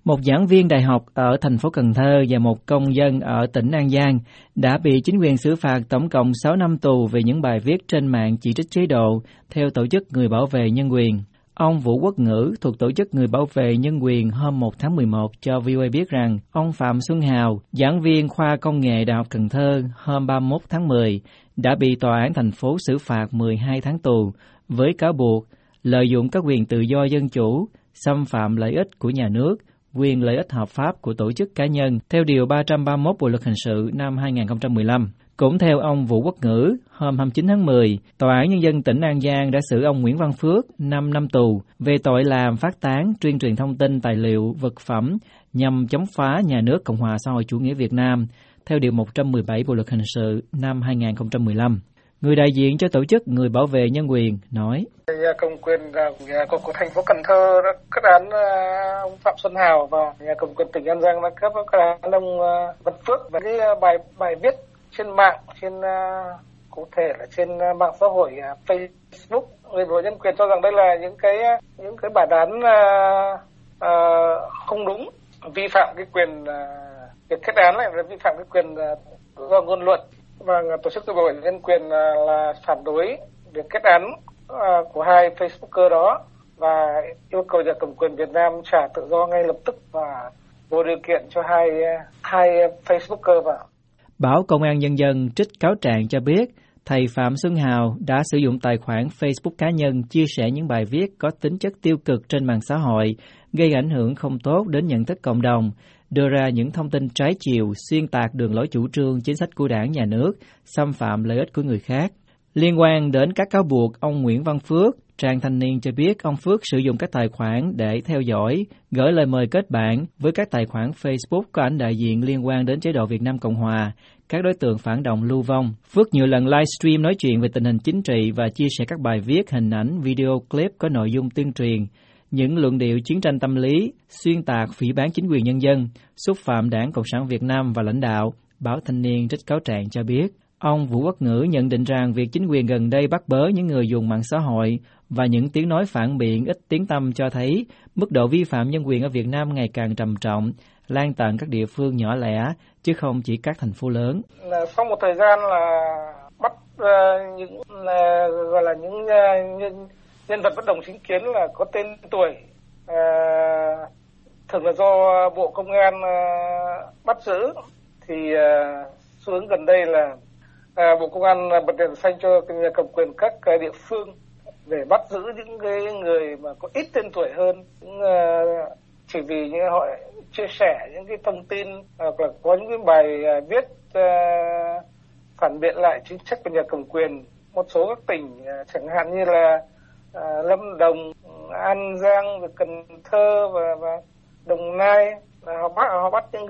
Một giảng viên đại học ở thành phố Cần Thơ và một công dân ở tỉnh An Giang đã bị chính quyền xử phạt tổng cộng 6 năm tù vì những bài viết trên mạng chỉ trích chế độ, theo Tổ chức Người Bảo vệ Nhân quyền. Ông Vũ Quốc Ngữ thuộc Tổ chức Người Bảo vệ Nhân quyền hôm 1 tháng 11 cho VOA biết rằng ông Phạm Xuân Hào, giảng viên khoa công nghệ Đại học Cần Thơ hôm 31 tháng 10, đã bị tòa án thành phố xử phạt 12 tháng tù với cáo buộc lợi dụng các quyền tự do dân chủ, xâm phạm lợi ích của nhà nước, quyền lợi ích hợp pháp của tổ chức cá nhân theo Điều 331 Bộ Luật Hình sự năm 2015. Cũng theo ông Vũ Quốc Ngữ, hôm 29 tháng 10, Tòa án Nhân dân tỉnh An Giang đã xử ông Nguyễn Văn Phước 5 năm tù về tội làm phát tán, tuyên truyền thông tin, tài liệu, vật phẩm nhằm chống phá nhà nước Cộng hòa xã hội chủ nghĩa Việt Nam theo Điều 117 Bộ Luật Hình sự năm 2015. Người đại diện cho Tổ chức Người Bảo vệ Nhân quyền nói: Nhà cầm quyền của thành phố Cần Thơ đã kết án ông Phạm Xuân Hào và nhà cầm quyền tỉnh An Giang đã kết án ông Văn Phước. Và cái bài viết trên mạng, cụ thể là trên mạng xã hội Facebook, Người bảo vệ nhân quyền cho rằng đây là những cái bản án không đúng, vi phạm cái quyền, việc kết án này là vi phạm cái quyền tự do ngôn luận. Và Tổ chức Người bảo vệ nhân quyền là phản đối việc kết án của hai Facebooker đó và yêu cầu nhà cầm quyền Việt Nam trả tự do ngay lập tức và vô điều kiện cho hai Facebooker vào. Báo Công an Nhân dân trích cáo trạng cho biết, thầy Phạm Xuân Hào đã sử dụng tài khoản Facebook cá nhân chia sẻ những bài viết có tính chất tiêu cực trên mạng xã hội, gây ảnh hưởng không tốt đến nhận thức cộng đồng, đưa ra những thông tin trái chiều, xuyên tạc đường lối chủ trương, chính sách của Đảng, Nhà nước, xâm phạm lợi ích của người khác. Liên quan đến các cáo buộc, ông Nguyễn Văn Phước, trang Thanh niên cho biết ông Phước sử dụng các tài khoản để theo dõi, gửi lời mời kết bạn với các tài khoản Facebook có ảnh đại diện liên quan đến chế độ Việt Nam Cộng Hòa, các đối tượng phản động lưu vong. Phước nhiều lần livestream nói chuyện về tình hình chính trị và chia sẻ các bài viết, hình ảnh, video clip có nội dung tuyên truyền, những luận điệu chiến tranh tâm lý, xuyên tạc, phỉ báng chính quyền nhân dân, xúc phạm Đảng Cộng sản Việt Nam và lãnh đạo. Báo Thanh niên trích cáo trạng cho biết, ông Vũ Quốc Ngữ nhận định rằng việc chính quyền gần đây bắt bớ những người dùng mạng xã hội và những tiếng nói phản biện ít tiếng tăm cho thấy mức độ vi phạm nhân quyền ở Việt Nam ngày càng trầm trọng, lan tận các địa phương nhỏ lẻ, chứ không chỉ các thành phố lớn. Sau một thời gian là bắt những nhân vật bất đồng chính kiến là có tên tuổi, thường là do Bộ Công an bắt giữ, thì xu hướng gần đây là Bộ Công an bật đèn xanh cho nhà cầm quyền các địa phương để bắt giữ những cái người mà có ít tên tuổi hơn, chỉ vì như họ chia sẻ những cái thông tin hoặc là có những cái bài viết phản biện lại chính sách của nhà cầm quyền. Một số các tỉnh chẳng hạn như là Lâm Đồng, An Giang, Cần Thơ và Đồng Nai là họ bắt những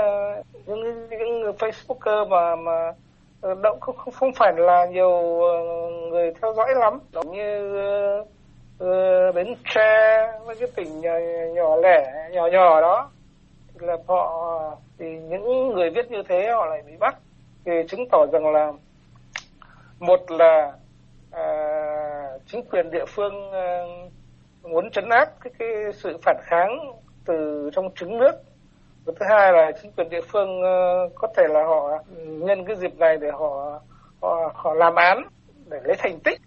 Facebooker mà động không phải là nhiều người theo dõi lắm, như Bến Tre với cái tỉnh nhỏ lẻ nhỏ đó, thì là thì những người viết như thế họ lại bị bắt, thì chứng tỏ rằng là một là chính quyền địa phương muốn trấn áp cái sự phản kháng từ trong trứng nước. Và thứ hai là chính quyền địa phương có thể là họ nhân cái dịp này để họ làm án để lấy thành tích.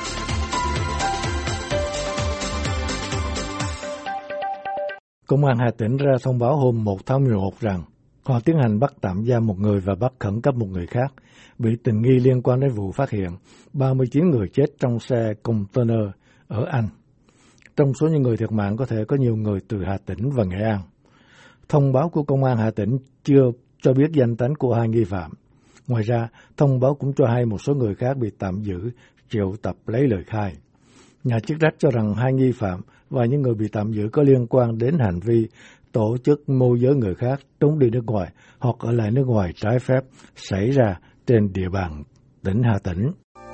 Công an Hà Tĩnh ra thông báo hôm 1 tháng 11 rằng họ tiến hành bắt tạm giam một người và bắt khẩn cấp một người khác bị tình nghi liên quan đến vụ phát hiện 39 người chết trong xe container ở Anh. Trong số những người thiệt mạng có thể có nhiều người từ Hà Tĩnh và Nghệ An. Thông báo của Công an Hà Tĩnh chưa cho biết danh tính của hai nghi phạm. Ngoài ra, thông báo cũng cho hay một số người khác bị tạm giữ, triệu tập lấy lời khai. Nhà chức trách cho rằng hai nghi phạm và những người bị tạm giữ có liên quan đến hành vi tổ chức môi giới người khác trốn đi nước ngoài hoặc ở lại nước ngoài trái phép xảy ra trên địa bàn tỉnh Hà Tĩnh.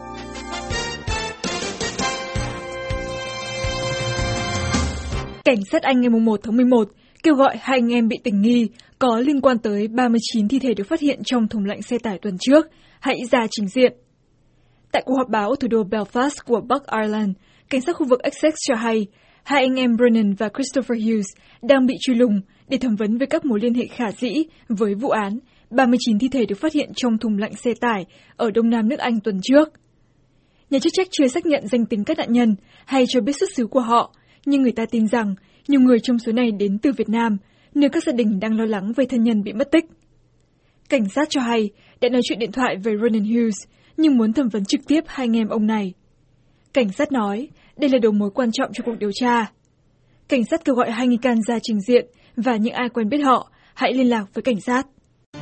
Cảnh sát Anh ngày 1 tháng 11 kêu gọi hai anh em bị tình nghi có liên quan tới 39 thi thể được phát hiện trong thùng lạnh xe tải tuần trước hãy ra trình diện. Tại cuộc họp báo ở thủ đô Belfast của Bắc Ireland, cảnh sát khu vực Essex cho hay hai anh em Brennan và Christopher Hughes đang bị truy lùng Để thẩm vấn về các mối liên hệ khả dĩ với vụ án, 39 thi thể được phát hiện trong thùng lạnh xe tải ở Đông Nam nước Anh tuần trước. Nhà chức trách chưa xác nhận danh tính các nạn nhân hay cho biết xuất xứ của họ, nhưng người ta tin rằng nhiều người trong số này đến từ Việt Nam, nơi các gia đình đang lo lắng về thân nhân bị mất tích. Cảnh sát cho hay đã nói chuyện điện thoại với Ronan Hughes, nhưng muốn thẩm vấn trực tiếp hai anh em ông này. Cảnh sát nói đây là đầu mối quan trọng cho cuộc điều tra. Cảnh sát kêu gọi hai nghi can ra trình diện và những ai quen biết họ hãy liên lạc với cảnh sát.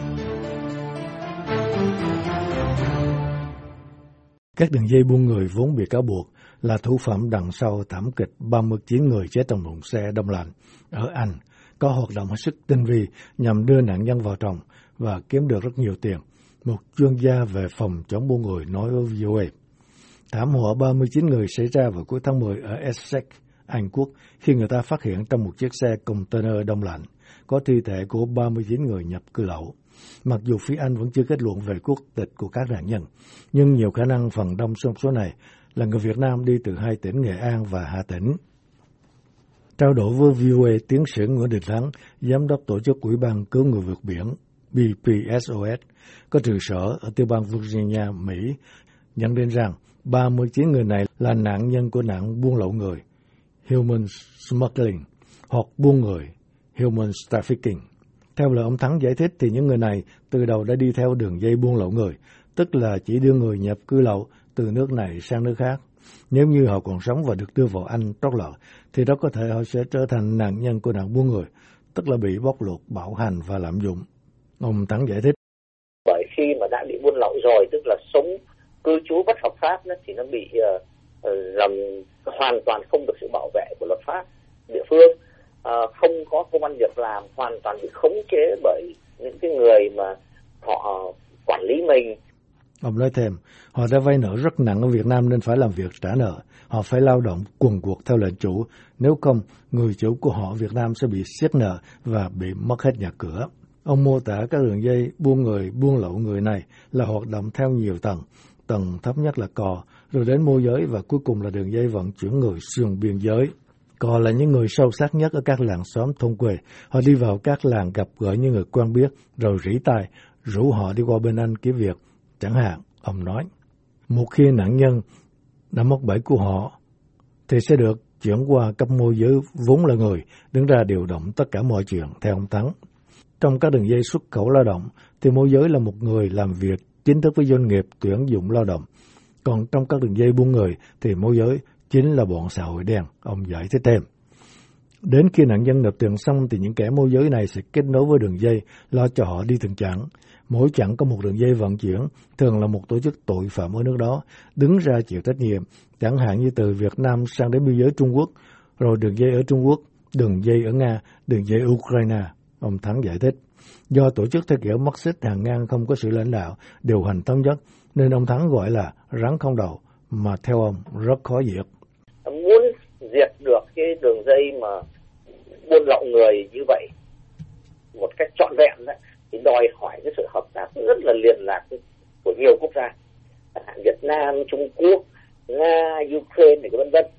Các đường dây buôn người vốn bị cáo buộc là thủ phạm đằng sau thảm kịch 39 người chết trong thùng xe đông lạnh ở Anh, có hoạt động hết sức tinh vi nhằm đưa nạn nhân vào tròng và kiếm được rất nhiều tiền. Một chuyên gia về phòng chống buôn người nói với VOA. Thảm họa 39 người xảy ra vào cuối tháng 10 ở Essex, Anh Quốc, khi người ta phát hiện trong một chiếc xe container đông lạnh có thi thể của 39 người nhập cư lậu. Mặc dù phía Anh vẫn chưa kết luận về quốc tịch của các nạn nhân, nhưng nhiều khả năng phần đông trong số này là người Việt Nam đi từ hai tỉnh Nghệ An và Hà Tĩnh. Trao đổi với VOA, tiến sĩ Nguyễn Đình Thắng, giám đốc tổ chức Ủy ban cứu người vượt biển BPSOS, có trụ sở ở tiểu bang Virginia, Mỹ, nhận định rằng 39 người này là nạn nhân của nạn buôn lậu người, human smuggling, hoặc buôn người, human trafficking. Theo lời ông Thắng giải thích thì những người này từ đầu đã đi theo đường dây buôn lậu người, tức là chỉ đưa người nhập cư lậu từ nước này sang nước khác. Nếu như họ còn sống và được đưa vào Anh trót lọt, thì đó có thể họ sẽ trở thành nạn nhân của nạn buôn người, tức là bị bóc lột, bạo hành và lạm dụng. Ông Thắng giải thích. Bởi khi mà đã bị buôn lậu rồi, tức là sống cư trú bất hợp pháp thì nó bị làm hoàn toàn không được sự bảo vệ của luật pháp địa phương, không có công ăn việc làm, hoàn toàn bị khống chế bởi những cái người mà họ quản lý mình. Ông nói thêm, họ đã vay nợ rất nặng ở Việt Nam nên phải làm việc trả nợ. Họ phải lao động quần quật theo lệnh chủ, nếu không, người chủ của họ Việt Nam sẽ bị siết nợ và bị mất hết nhà cửa. Ông mô tả các đường dây buôn người, buôn lậu người này là hoạt động theo nhiều tầng. Tầng thấp nhất là cò, rồi đến môi giới và cuối cùng là đường dây vận chuyển người xuyên biên giới. Cò là những người sâu sắc nhất ở các làng xóm thôn quê. Họ đi vào các làng gặp gỡ những người quen biết, rồi rỉ tai, rủ họ đi qua bên Anh kiếm việc. Chẳng hạn, ông nói, một khi nạn nhân đã mắc bẫy của họ, thì sẽ được chuyển qua cấp môi giới vốn là người, đứng ra điều động tất cả mọi chuyện, theo ông Thắng. Trong các đường dây xuất khẩu lao động, thì môi giới là một người làm việc chính thức với doanh nghiệp tuyển dụng lao động. Còn trong các đường dây buôn người, thì môi giới chính là bọn xã hội đen, ông giải thích thêm. Đến khi nạn nhân nộp tiền xong thì những kẻ môi giới này sẽ kết nối với đường dây, lo cho họ đi từng chặng. Mỗi chặng có một đường dây vận chuyển, thường là một tổ chức tội phạm ở nước đó, đứng ra chịu trách nhiệm, chẳng hạn như từ Việt Nam sang đến biên giới Trung Quốc, rồi đường dây ở Trung Quốc, đường dây ở Nga, đường dây Ukraine, ông Thắng giải thích. Do tổ chức theo kiểu Marxist hàng ngang không có sự lãnh đạo, điều hành thống nhất, nên ông Thắng gọi là rắn không đầu, mà theo ông rất khó diệt. Muốn diệt được cái đường dây mà buôn lậu người như vậy một cách trọn vẹn đấy, thì đòi hỏi cái sự hợp tác rất là liền lạc của nhiều quốc gia, Việt Nam, Trung Quốc, Nga, Ukraine, vân vân,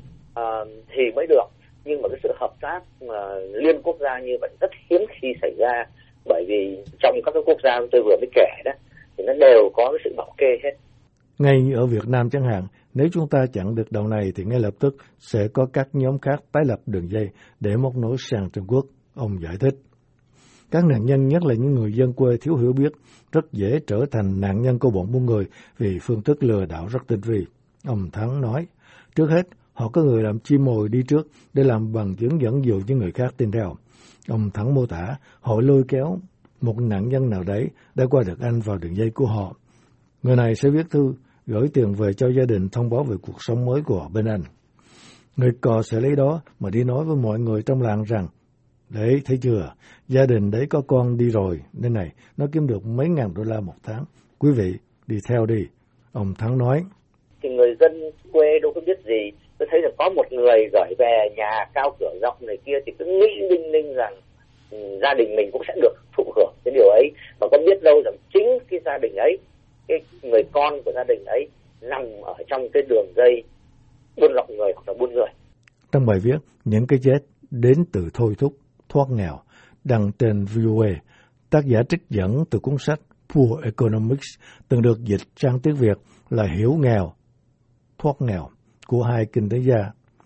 thì mới được. Nhưng mà cái sự hợp tác liên quốc gia như vậy rất hiếm khi xảy ra, bởi vì trong các cái quốc gia tôi vừa mới kể đó thì nó đều có cái sự bảo kê hết. Ngay như ở Việt Nam chẳng hạn, nếu chúng ta chặn được đầu này thì ngay lập tức sẽ có các nhóm khác tái lập đường dây để móc nối sang Trung Quốc, ông giải thích. Các nạn nhân, nhất là những người dân quê thiếu hiểu biết, rất dễ trở thành nạn nhân của bọn buôn người vì phương thức lừa đảo rất tinh vi. Ông Thắng nói, trước hết, họ có người làm chim mồi đi trước để làm bằng chứng dẫn dụ những người khác tin theo. Ông Thắng mô tả, họ lôi kéo một nạn nhân nào đấy đã qua được Anh vào đường dây của họ. Người này sẽ viết thư, gửi tiền về cho gia đình thông báo về cuộc sống mới của bên Anh. Người cò sẽ lấy đó mà đi nói với mọi người trong làng rằng, đấy, thấy chưa, gia đình đấy có con đi rồi, nên này, nó kiếm được mấy ngàn đô la một tháng. Quý vị, đi theo đi, ông Thắng nói. Thì người dân quê đâu có biết gì, tôi thấy là có một người gửi về nhà cao cửa rộng này kia thì cứ nghĩ đinh ninh rằng gia đình mình cũng sẽ được thụ hưởng cái điều ấy, mà có biết đâu rằng chính cái gia đình ấy, cái người con của gia đình ấy nằm ở trong cái đường dây buôn lậu người hoặc là buôn người. Trong bài viết, những cái chết đến từ thôi thúc, thoát nghèo, đăng trên VOA. Tác giả trích dẫn từ cuốn sách Poor Economics từng được dịch sang tiếng Việt là Hiểu nghèo, thoát nghèo của hai kinh tế gia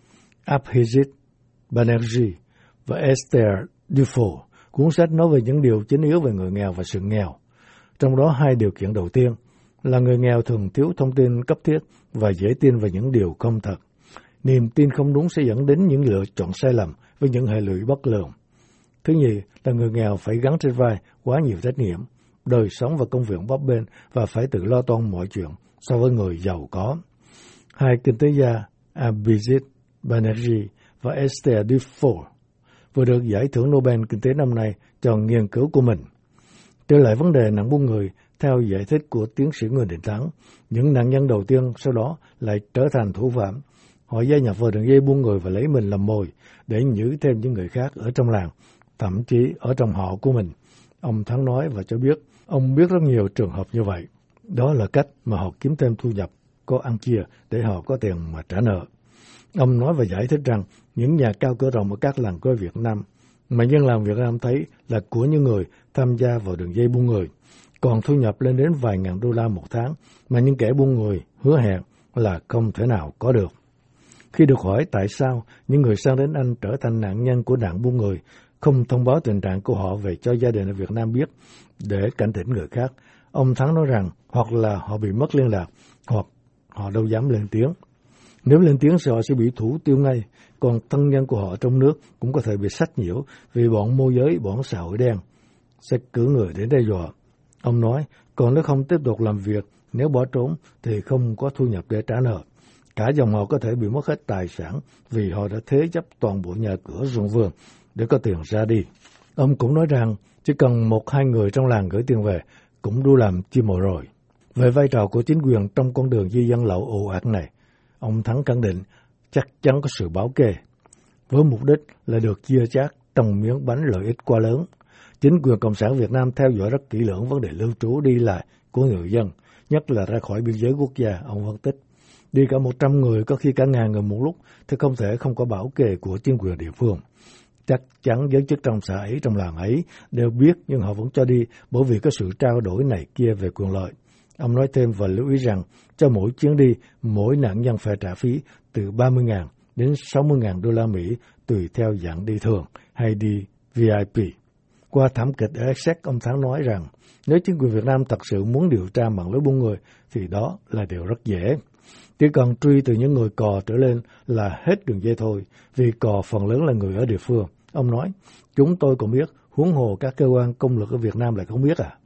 Abhijit Banerjee và Esther Duflo. Cuốn sách nói về những điều chính yếu về người nghèo và sự nghèo. Trong đó hai điều kiện đầu tiên là người nghèo thường thiếu thông tin cấp thiết và dễ tin về những điều không thật. Niềm tin không đúng sẽ dẫn đến những lựa chọn sai lầm với những hệ lụy bất lường. Thứ nhì là người nghèo phải gánh trên vai quá nhiều trách nhiệm, đời sống và công việc bấp bênh và phải tự lo toan mọi chuyện so với người giàu có. Hai kinh tế gia Abhijit Banerjee và Esther Duflo vừa được giải thưởng Nobel Kinh tế năm nay cho nghiên cứu của mình. Trở lại vấn đề nạn buôn người, theo giải thích của tiến sĩ Nguyễn Đình Thắng, những nạn nhân đầu tiên sau đó lại trở thành thủ phạm. Họ gia nhập vào đường dây buôn người và lấy mình làm mồi để giữ thêm những người khác ở trong làng, thậm chí ở trong họ của mình. Ông Thắng nói và cho biết, ông biết rất nhiều trường hợp như vậy. Đó là cách mà họ kiếm thêm thu nhập, có ăn chia để họ có tiền mà trả nợ. Ông nói và giải thích rằng những nhà cao cửa rộng ở các làng quê Việt Nam mà dân làng Việt Nam thấy là của những người tham gia vào đường dây buôn người, còn thu nhập lên đến vài ngàn đô la một tháng mà những kẻ buôn người hứa hẹn là không thể nào có được. Khi được hỏi tại sao những người sang đến Anh trở thành nạn nhân của nạn buôn người, không thông báo tình trạng của họ về cho gia đình ở Việt Nam biết để cảnh tỉnh người khác, ông Thắng nói rằng hoặc là họ bị mất liên lạc, hoặc họ đâu dám lên tiếng. Nếu lên tiếng thì họ sẽ bị thủ tiêu ngay, còn thân nhân của họ trong nước cũng có thể bị sách nhiễu vì bọn môi giới, bọn xã hội đen sẽ cử người đến đe dọa. Ông nói, còn nếu không tiếp tục làm việc, nếu bỏ trốn thì không có thu nhập để trả nợ. Cả dòng họ có thể bị mất hết tài sản vì họ đã thế chấp toàn bộ nhà cửa ruộng vườn để có tiền ra đi. Ông cũng nói rằng chỉ cần 1-2 người trong làng gửi tiền về cũng đủ làm chi mồi rồi. Về vai trò của chính quyền trong con đường di dân lậu ồ ạt này, ông Thắng khẳng định chắc chắn có sự bảo kê, với mục đích là được chia chác trong miếng bánh lợi ích quá lớn. Chính quyền Cộng sản Việt Nam theo dõi rất kỹ lưỡng vấn đề lưu trú đi lại của người dân, nhất là ra khỏi biên giới quốc gia, ông phân tích. Đi cả 100 người, có khi cả ngàn người một lúc, thì không thể không có bảo kê của chính quyền địa phương. Chắc chắn giới chức trong xã ấy, trong làng ấy đều biết, nhưng họ vẫn cho đi bởi vì có sự trao đổi này kia về quyền lợi. Ông nói thêm và lưu ý rằng cho mỗi chuyến đi, mỗi nạn nhân phải trả phí từ 30.000 đến 60.000 đô la Mỹ tùy theo dạng đi thường hay đi VIP. Qua thảm kịch ở Essex, ông Thắng nói rằng nếu chính quyền Việt Nam thật sự muốn điều tra mạng lưới buôn người thì đó là điều rất dễ. Chỉ cần truy từ những người cò trở lên là hết đường dây thôi, vì cò phần lớn là người ở địa phương. Ông nói, chúng tôi cũng biết, huống hồ các cơ quan công lực ở Việt Nam lại không biết à.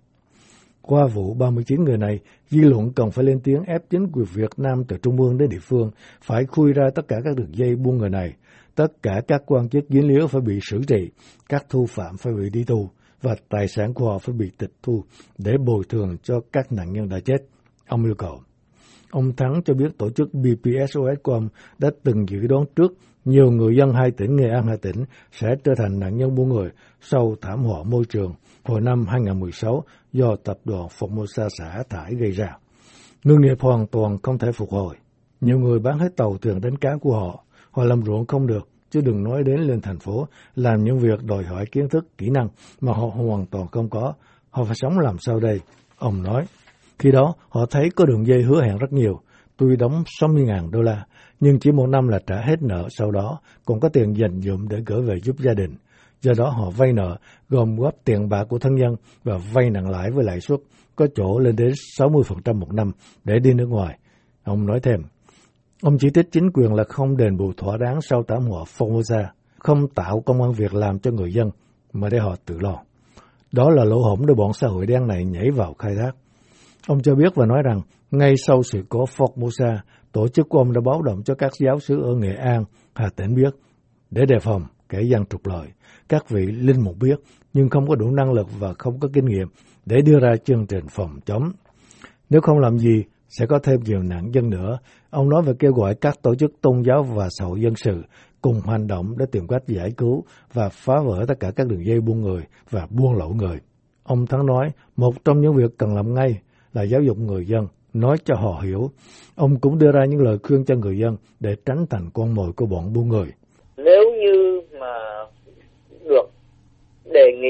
Qua vụ 39 người này, dư luận cần phải lên tiếng ép chính quyền Việt Nam từ trung ương đến địa phương phải khui ra tất cả các đường dây buôn người này. Tất cả các quan chức dính líu phải bị xử trị, các thủ phạm phải bị đi tù và tài sản của họ phải bị tịch thu để bồi thường cho các nạn nhân đã chết, ông yêu cầu. Ông Thắng cho biết tổ chức BPSOS của ông đã từng dự đoán trước nhiều người dân hai tỉnh Nghệ An, Hà Tĩnh sẽ trở thành nạn nhân buôn người sau thảm họa môi trường hồi năm 2016 do tập đoàn Formosa xả thải gây ra. Ngư nghiệp hoàn toàn không thể phục hồi. Nhiều người bán hết tàu thuyền đánh cá của họ. Họ làm ruộng không được, chứ đừng nói đến lên thành phố làm những việc đòi hỏi kiến thức, kỹ năng mà họ hoàn toàn không có. Họ phải sống làm sao đây? Ông nói. Khi đó, họ thấy có đường dây hứa hẹn rất nhiều. Tôi đóng 60.000 đô la, nhưng chỉ một năm là trả hết nợ, sau đó còn có tiền dành dụm để gửi về giúp gia đình. Do đó họ vay nợ, gom góp tiền bạc của thân nhân và vay nặng lãi với lãi suất, có chỗ lên đến 60% một năm để đi nước ngoài. Ông nói thêm, ông chỉ trích chính quyền là không đền bù thỏa đáng sau thảm họa Formosa, không tạo công ăn việc làm cho người dân mà để họ tự lo. Đó là lỗ hổng để bọn xã hội đen này nhảy vào khai thác. Ông cho biết và nói rằng, ngay sau sự cố Formosa, tổ chức của ông đã báo động cho các giáo xứ ở Nghệ An, Hà Tĩnh biết, để đề phòng kẻ gian trục lợi. Các vị linh mục biết, nhưng không có đủ năng lực và không có kinh nghiệm để đưa ra chương trình phòng chống. Nếu không làm gì, sẽ có thêm nhiều nạn nhân nữa. Ông nói và kêu gọi các tổ chức tôn giáo và xã hội dân sự cùng hành động để tìm cách giải cứu và phá vỡ tất cả các đường dây buôn người và buôn lậu người. Ông Thắng nói, một trong những việc cần làm ngay là giáo dục người dân, nói cho họ hiểu. Ông cũng đưa ra những lời khuyên cho người dân để tránh thành con mồi của bọn buôn người. Nếu như mà được đề nghị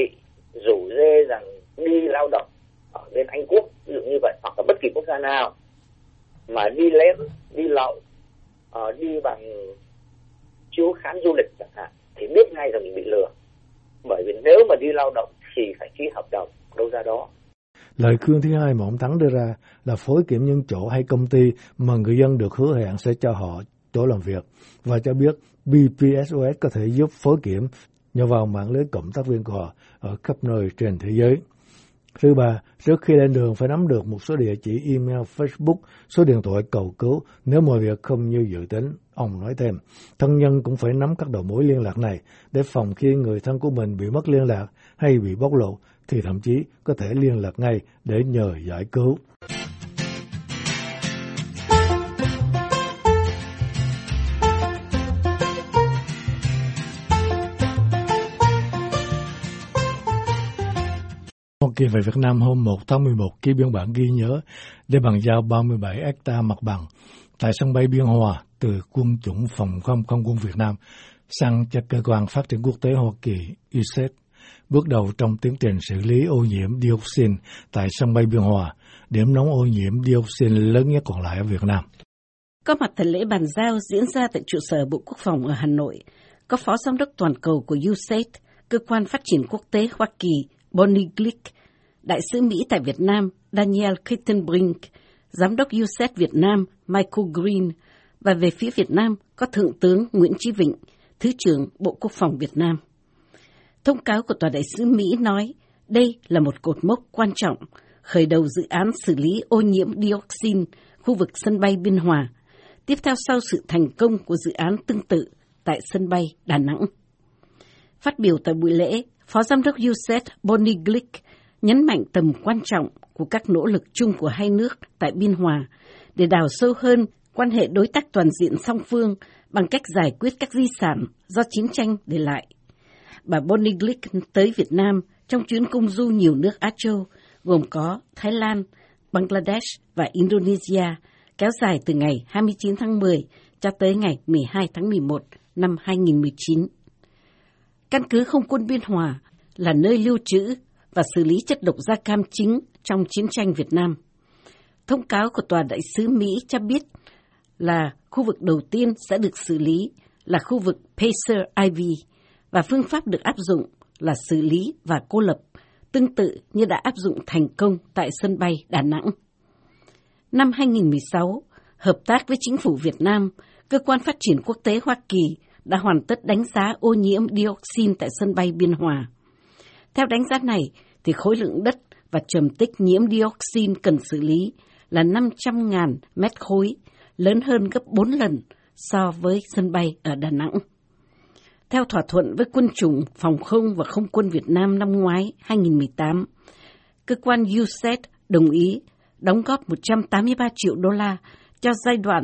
nào mà đi lén, đi lậu, đi bằng chiếu khám du lịch chẳng hạn, thì biết ngay rằng mình bị lừa. Bởi vì nếu mà đi lao động thì phải ký hợp đồng đâu ra đó. Lời khuyên thứ hai mà ông Thắng đưa ra là phối kiểm những chỗ hay công ty mà người dân được hứa hẹn sẽ cho họ chỗ làm việc, và cho biết BPSOS có thể giúp phối kiểm nhờ vào mạng lưới cộng tác viên của họ ở khắp nơi trên thế giới. Thứ ba, trước khi lên đường phải nắm được một số địa chỉ email, Facebook, số điện thoại cầu cứu nếu mọi việc không như dự tính. Ông nói thêm, thân nhân cũng phải nắm các đầu mối liên lạc này để phòng khi người thân của mình bị mất liên lạc hay bị bóc lột thì thậm chí có thể liên lạc ngay để nhờ giải cứu. Hoa Kỳ về Việt Nam hôm 1 tháng 11 ký biên bản ghi nhớ để bàn giao 37 hectare mặt bằng tại sân bay Biên Hòa từ Quân chủng Phòng không Không quân Việt Nam sang cho Cơ quan Phát triển Quốc tế Hoa Kỳ USAID, bước đầu trong tiến trình xử lý ô nhiễm dioxin tại sân bay Biên Hòa, điểm nóng ô nhiễm dioxin lớn nhất còn lại ở Việt Nam. Có mặt tại lễ bàn giao diễn ra tại trụ sở Bộ Quốc phòng ở Hà Nội, có Phó Giám đốc Toàn cầu của USAID, Cơ quan Phát triển Quốc tế Hoa Kỳ Bonnie Glick, Đại sứ Mỹ tại Việt Nam Daniel Kittenbrink, Giám đốc USAID Việt Nam Michael Green, và về phía Việt Nam có Thượng tướng Nguyễn Chí Vịnh, Thứ trưởng Bộ Quốc phòng Việt Nam. Thông cáo của Tòa đại sứ Mỹ nói đây là một cột mốc quan trọng, khởi đầu dự án xử lý ô nhiễm dioxin khu vực sân bay Biên Hòa, tiếp theo sau sự thành công của dự án tương tự tại sân bay Đà Nẵng. Phát biểu tại buổi lễ, Phó Giám đốc USAID Bonnie Glick nhấn mạnh tầm quan trọng của các nỗ lực chung của hai nước tại Biên Hòa để đào sâu hơn quan hệ đối tác toàn diện song phương bằng cách giải quyết các di sản do chiến tranh để lại. Bà Bonnie Glick tới Việt Nam trong chuyến công du nhiều nước Á Châu, gồm có Thái Lan, Bangladesh và Indonesia, kéo dài từ ngày 29 tháng 10 cho tới ngày 12 tháng 11 năm 2019. Căn cứ không quân Biên Hòa là nơi lưu trữ và xử lý chất độc da cam chính trong chiến tranh Việt Nam. Thông cáo của Tòa đại sứ Mỹ cho biết là khu vực đầu tiên sẽ được xử lý là khu vực Pacer Ivy, và phương pháp được áp dụng là xử lý và cô lập, tương tự như đã áp dụng thành công tại sân bay Đà Nẵng. Năm 2016, hợp tác với chính phủ Việt Nam, Cơ quan Phát triển Quốc tế Hoa Kỳ đã hoàn tất đánh giá ô nhiễm dioxin tại sân bay Biên Hòa. Theo đánh giá này, thì khối lượng đất và trầm tích nhiễm dioxin cần xử lý là 500.000 mét khối, lớn hơn gấp 4 lần so với sân bay ở Đà Nẵng. Theo thỏa thuận với Quân chủng Phòng không và Không quân Việt Nam năm ngoái 2018, cơ quan USAID đồng ý đóng góp 183 triệu đô la cho giai đoạn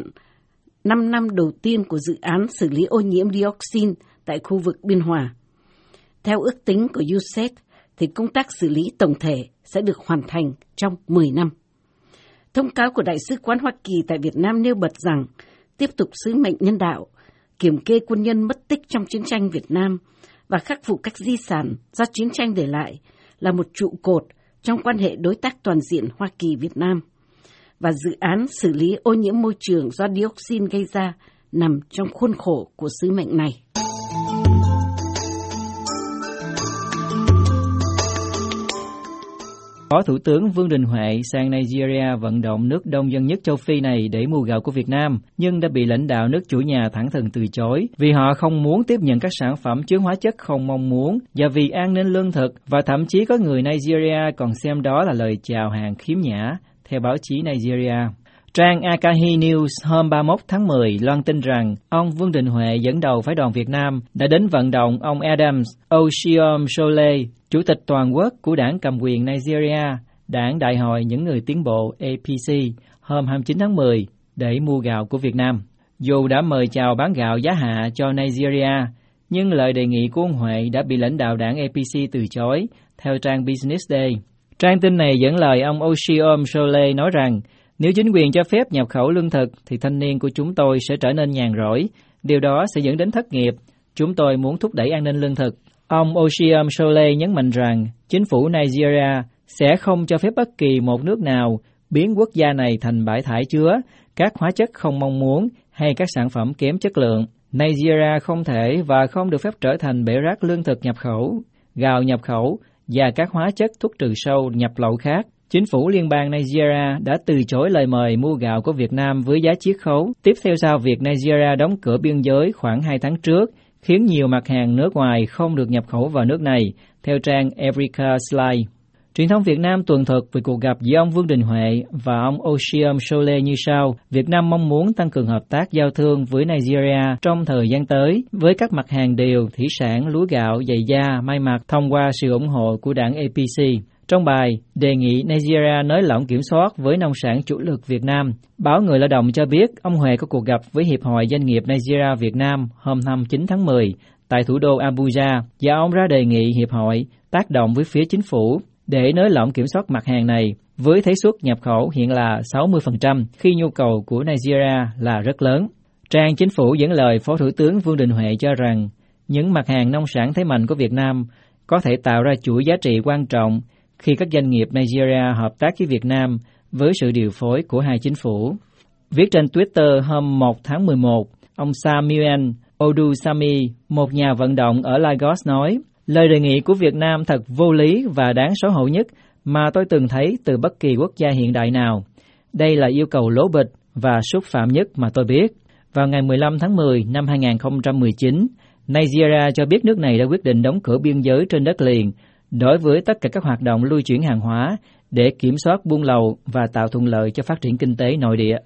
5 năm đầu tiên của dự án xử lý ô nhiễm dioxin tại khu vực Biên Hòa. Theo ước tính của USAID, thì công tác xử lý tổng thể sẽ được hoàn thành trong 10 năm. Thông cáo của Đại sứ quán Hoa Kỳ tại Việt Nam nêu bật rằng tiếp tục sứ mệnh nhân đạo, kiểm kê quân nhân mất tích trong chiến tranh Việt Nam và khắc phục các di sản do chiến tranh để lại là một trụ cột trong quan hệ đối tác toàn diện Hoa Kỳ-Việt Nam. Và dự án xử lý ô nhiễm môi trường do dioxin gây ra nằm trong khuôn khổ của sứ mệnh này. Phó Thủ tướng Vương Đình Huệ sang Nigeria vận động nước đông dân nhất châu Phi này để mua gạo của Việt Nam, nhưng đã bị lãnh đạo nước chủ nhà thẳng thừng từ chối vì họ không muốn tiếp nhận các sản phẩm chứa hóa chất không mong muốn và vì an ninh lương thực, và thậm chí có người Nigeria còn xem đó là lời chào hàng khiếm nhã, theo báo chí Nigeria. Trang Akahi News hôm 31 tháng 10 loan tin rằng ông Vương Đình Huệ dẫn đầu phái đoàn Việt Nam đã đến vận động ông Adams Oshiomhole, Chủ tịch toàn quốc của đảng cầm quyền Nigeria, đảng Đại hội những người tiến bộ APC, hôm 29 tháng 10 để mua gạo của Việt Nam. Dù đã mời chào bán gạo giá hạ cho Nigeria, nhưng lời đề nghị của ông Huệ đã bị lãnh đạo đảng APC từ chối, theo trang Business Day. Trang tin này dẫn lời ông Oshiomhole nói rằng nếu chính quyền cho phép nhập khẩu lương thực thì thanh niên của chúng tôi sẽ trở nên nhàn rỗi. Điều đó sẽ dẫn đến thất nghiệp. Chúng tôi muốn thúc đẩy an ninh lương thực. Ông Oshiomhole nhấn mạnh rằng chính phủ Nigeria sẽ không cho phép bất kỳ một nước nào biến quốc gia này thành bãi thải chứa các hóa chất không mong muốn hay các sản phẩm kém chất lượng. Nigeria không thể và không được phép trở thành bể rác lương thực nhập khẩu, gạo nhập khẩu và các hóa chất thuốc trừ sâu nhập lậu khác. Chính phủ liên bang Nigeria đã từ chối lời mời mua gạo của Việt Nam với giá chiết khấu. Tiếp theo sau việc Nigeria đóng cửa biên giới khoảng 2 tháng trước, khiến nhiều mặt hàng nước ngoài không được nhập khẩu vào nước này, theo trang Africa Slide. Truyền thông Việt Nam tường thuật về cuộc gặp giữa ông Vương Đình Huệ và ông Osium Sole như sau: Việt Nam mong muốn tăng cường hợp tác giao thương với Nigeria trong thời gian tới với các mặt hàng điều, thủy sản, lúa gạo, giày da, may mặc thông qua sự ủng hộ của đảng APC. Trong bài, đề nghị Nigeria nới lỏng kiểm soát với nông sản chủ lực Việt Nam, báo Người Lao động cho biết ông Huệ có cuộc gặp với Hiệp hội Doanh nghiệp Nigeria Việt Nam hôm 9 tháng 10 tại thủ đô Abuja, và ông ra đề nghị Hiệp hội tác động với phía chính phủ để nới lỏng kiểm soát mặt hàng này với thuế suất nhập khẩu hiện là 60% khi nhu cầu của Nigeria là rất lớn. Trang Chính phủ dẫn lời Phó Thủ tướng Vương Đình Huệ cho rằng những mặt hàng nông sản thế mạnh của Việt Nam có thể tạo ra chuỗi giá trị quan trọng khi các doanh nghiệp Nigeria hợp tác với Việt Nam với sự điều phối của hai chính phủ. Viết trên Twitter hôm 1 tháng 11, ông Samuel Odusami, một nhà vận động ở Lagos nói, lời đề nghị của Việt Nam thật vô lý và đáng xấu hổ nhất mà tôi từng thấy từ bất kỳ quốc gia hiện đại nào. Đây là yêu cầu lố bịch và xúc phạm nhất mà tôi biết. Vào ngày 15 tháng 10 năm 2019, Nigeria cho biết nước này đã quyết định đóng cửa biên giới trên đất liền đối với tất cả các hoạt động lưu chuyển hàng hóa để kiểm soát buôn lậu và tạo thuận lợi cho phát triển kinh tế nội địa.